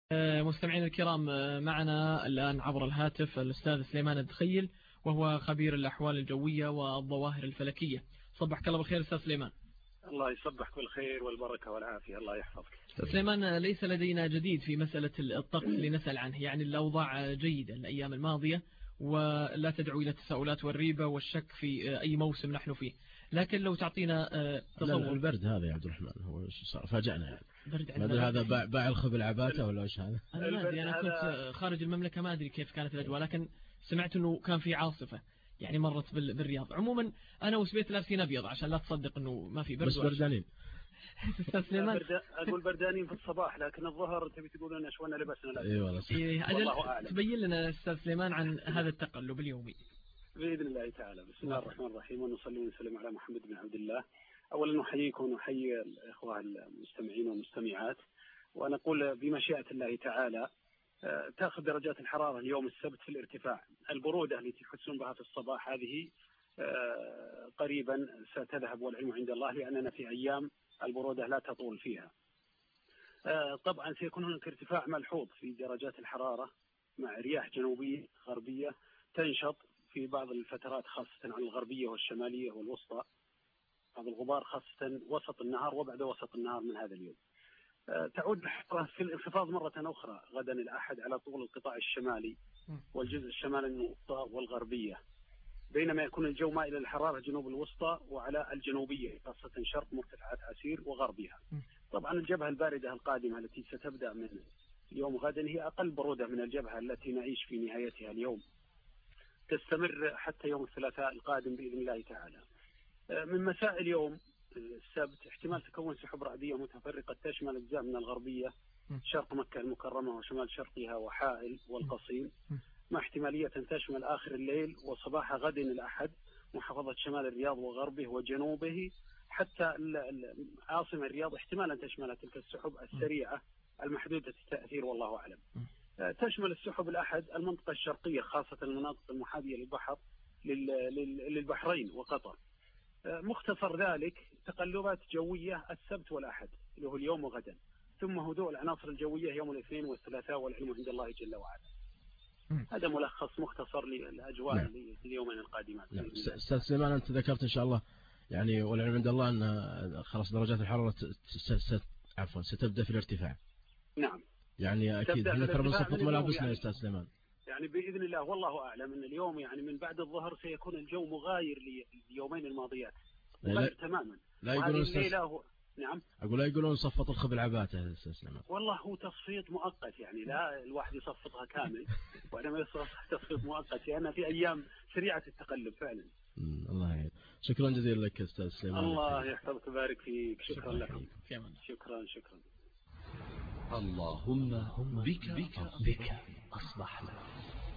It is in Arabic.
مستمعينا الكرام، معنا الآن عبر الهاتف الأستاذ سليمان الدخيل، وهو خبير الأحوال الجوية والظواهر الفلكية. صبحك الله بالخير أستاذ سليمان. الله يصبحك بالخير والبركة والعافية، الله يحفظك. سليمان، ليس لدينا جديد في مسألة الطقس اللي نسأل عنه، يعني الأوضاع جيدة الأيام الماضية ولا تدعو إلى التساؤلات والريبة والشك في أي موسم نحن فيه، لكن لو تعطينا تصور. البرد هذا يا عبد الرحمن هو صار فاجأنا يعني. برد هذا باع الخبل عباته ولا ايش هذا؟ أنا ما أدري، أنا كنت خارج المملكة ما أدري كيف كانت الأجواء، لكن سمعت أنه كان في عاصفة يعني مرت بالرياض. عموما أنا وسبيت لابسين أبيض عشان لا تصدق أنه ما في برد، بس بردانين. أستاذ سليمان أقول بردانين في الصباح، لكن الظهر تبي تقولون أشوانا لبسنا لا. إي والله. تبين لنا أستاذ سليمان عن هذا التقلب اليومي بإذن الله تعالى. بسم الله الرحمن الرحيم، ونصلي ونسلم على محمد بن عبد الله. أولا نحييكم ونحيي الإخوة المستمعين والمستمعات، ونقول بمشيئة الله تعالى تأخذ درجات الحرارة اليوم السبت في الارتفاع. البرودة التي تحسون بها في الصباح هذه قريبا ستذهب والعلم عند الله، لأننا في أيام البرودة لا تطول فيها. طبعا سيكون هناك ارتفاع ملحوظ في درجات الحرارة مع رياح جنوبية غربية تنشط في بعض الفترات، خاصة على الغربية والشمالية والوسطى. بعض الغبار خاصة وسط النهار وبعد وسط النهار من هذا اليوم. تعود الحرارة في الانخفاض مرة أخرى غدا الأحد على طول القطاع الشمالي والجزء الشمالي الوسطى والغربية، بينما يكون الجو مائل للحرارة جنوب الوسطى وعلى الجنوبية خاصة شرق مرتفعات عسير وغربها. طبعا الجبهة الباردة القادمة التي ستبدأ من اليوم غدا هي أقل برودة من الجبهة التي نعيش في نهايتها اليوم، تستمر حتى يوم الثلاثاء القادم بإذن الله تعالى. من مساء اليوم السبت احتمال تكون سحب رعدية متفرقة تشمل أجزاء من الغربية، شرق مكة المكرمة وشمال شرقها وحائل والقصيم، مع احتمالية تشمل آخر الليل وصباح غد الأحد محافظة شمال الرياض وغربه وجنوبه حتى عاصمة الرياض، احتمال أن تشمل تلك السحب السريعة المحدودة التأثير والله أعلم. تشمل السحب الأحد المنطقة الشرقية خاصة المناطق المحاذية للبحر للبحرين وقطر. مختصر ذلك تقلبات جوية السبت والأحد اللي هو اليوم وغدا، ثم هدوء العناصر الجوية يوم الاثنين والثلاثاء والعلم عند الله جل وعلا. هذا ملخص مختصر للأجواء اليومين القادمات. أستاذ سليمان، أنت ذكرت إن شاء الله يعني والعلم عند الله أن خلاص درجات الحرارة ستبدأ في الارتفاع. نعم يعني أكيد احنا ترى بنصفط ملابسنا يا أستاذ سليمان. يعني بإذن الله والله أعلم أن اليوم يعني من بعد الظهر سيكون الجو مغاير لليومين الماضيات مغاير تماما. لا يقولون نعم أقول لا يقولون صفط الخبل عباته يا أستاذ سليمان. والله هو تصفيط مؤقت، يعني لا الواحد يصفطها كامل وإنما تصفيط مؤقت لأنها في أيام سريعة التقلب فعلا. الله يعين. شكرا جزيلا لك أستاذ سليمان. الله يحفظك ويبارك فيك. شكرا لكم. شكرا. اللهم بك أصبحنا.